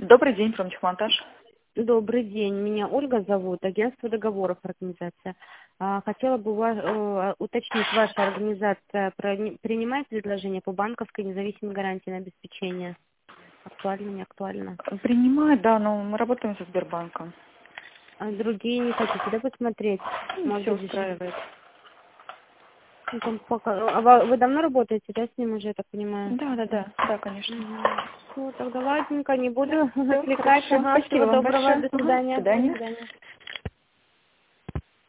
Добрый день, промтехмонтаж. Добрый день, меня Ольга зовут, агентство договоров организация. Хотела бы уточнить, ваша организация принимает предложения по банковской независимой гарантии на обеспечение? Актуально, не актуально? Принимает, да, но мы работаем со Сбербанком. А другие не хотите, да, посмотреть? Может Все быть, устраивает. ну, там вы давно работаете, да, с ним уже, я так понимаю? Да, конечно. Ну, тогда ладненько, не буду Все, отвлекать. хорошо. Ага, Спасибо всего вам доброго, большое. до До свидания. До свидания. свидания.